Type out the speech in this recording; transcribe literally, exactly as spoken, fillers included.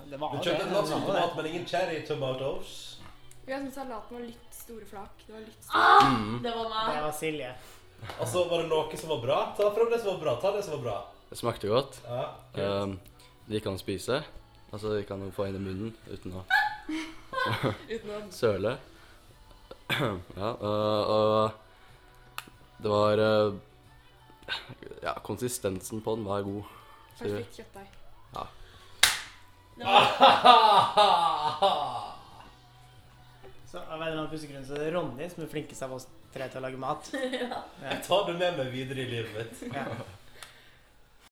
det var Du det. kjøpte en norsk Det var tomat, det. men ingen cherry tomatoes. Jeg synes salaten var litt store flak. Det var litt store. Ah, Mm. det var Det meg. var Silje. Altså, var det noe som var bra? Ta fram det som var bra. Ta det som var bra. Det smakte godt. Ja, kult. Um, det gikk an å spise. Altså, det gikk an å få inn i munnen uten å Uten å... søle. Ja, og, og det var uh, ja, konsistensen på den var god. sier vi. Perfekt kjøttdeig. Ja. Det var, Så av en eller annen pussegrunn så er det Ronny som er flinkest av oss tre til å lage mat. ja. Jeg tar det med meg videre i livet mitt. Ja.